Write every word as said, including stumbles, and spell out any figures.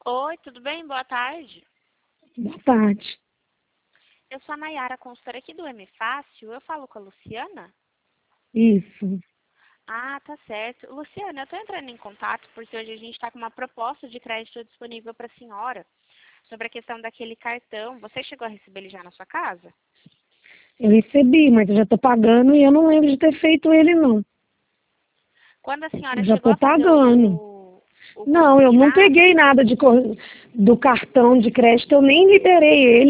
Oi, tudo bem? Boa tarde. Boa tarde. Eu sou a Nayara, consultora aqui do M Fácil. Eu falo com a Luciana? Isso. Ah, tá certo. Luciana, eu estou entrando em contato porque hoje a gente está com uma proposta de crédito disponível para a senhora sobre a questão daquele cartão. Você chegou a receber ele já na sua casa? Eu recebi, mas eu já estou pagando e eu não lembro de ter feito ele, não. Quando a senhora Eu já chegou estou a fazer pagando. o, o Não, eu não consignado, peguei nada de, cor- do cartão de crédito, eu nem liberei ele.